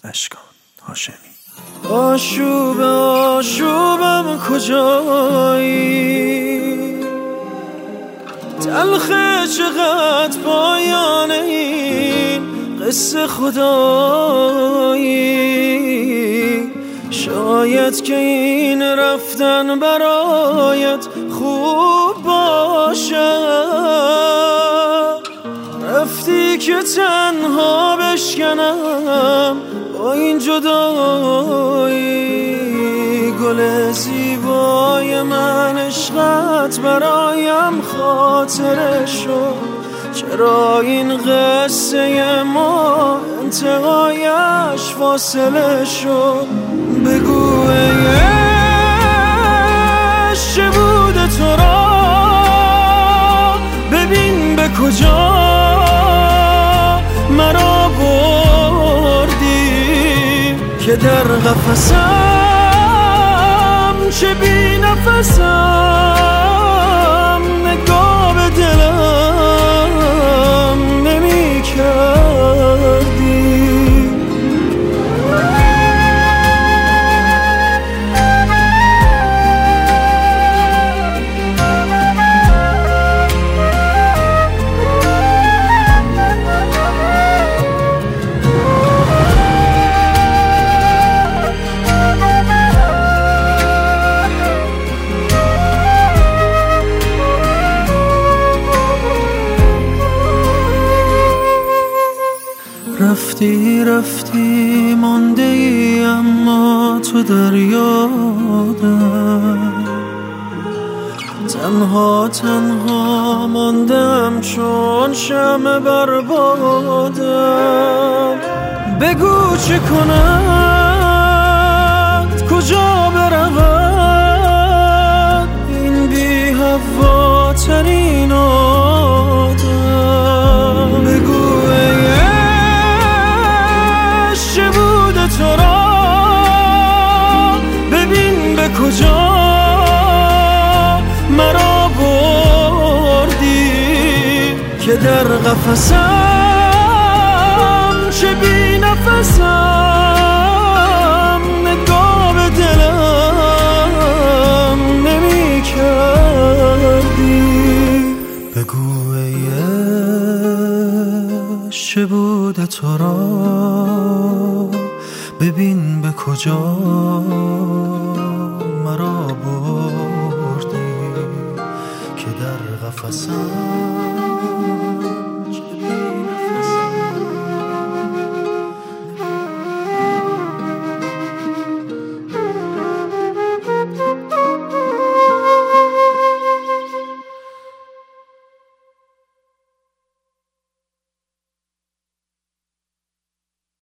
اشکان هاشمی. آشوبم کجایی، تلخه چقدر پایان این قصه خدایی. شاید که این رفتن برایت خوب باشد، رفتی که تنها بشکنم با این جدایی. گل زیبای من عشقت برایم خاطره شد، چرا این قصه ما انتهایش فاصله شد؟ بگو ای عشق چه بوده تو را، ببین به کجا مرا بردی که در قفسم چه بی نفسم، نگاه به دلم نمی کردی. رفتی مانده ای اما تو در یادم، تنها ماندم چون شمع بر بادم. بگو چه کند، کجا برود این بی هوا ترین آدم. بگو چه بوده تو را، ببین به کجا مرا بردی که در قفسم چه بی نفسم، نگاه به دلم نمی کردی. بگو ای عشق چه بوده تو را، ببین به کجا مرا بردی که در قفسم